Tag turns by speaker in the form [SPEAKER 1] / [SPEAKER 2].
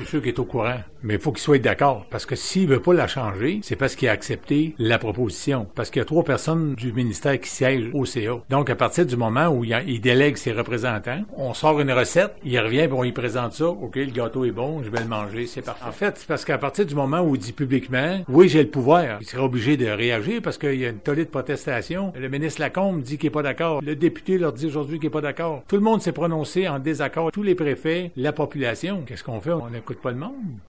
[SPEAKER 1] sûr qu'il est au courant, mais il faut qu'il soit d'accord. Parce que s'il veut pas la changer, c'est parce qu'il a accepté la proposition. Parce qu'il y a 3 personnes du ministère qui siègent au CA. Donc, à partir du moment où il délègue ses représentants, on sort une recette, il revient, puis on lui présente ça. OK, le gâteau est bon, je vais le manger, c'est parfait. En fait, c'est parce qu'à partir du moment où il dit publiquement, oui, j'ai le pouvoir, il serait obligé de réagir parce qu'il y a une tollée de protestation. Le ministre Lacombe dit qu'il est pas d'accord. Le député leur dit aujourd'hui qu'il est pas d'accord. Tout le monde s'est prononcé en désaccord. Tous les préfets, la population. Qu'est-ce qu'on fait? On n'écoute pas le monde.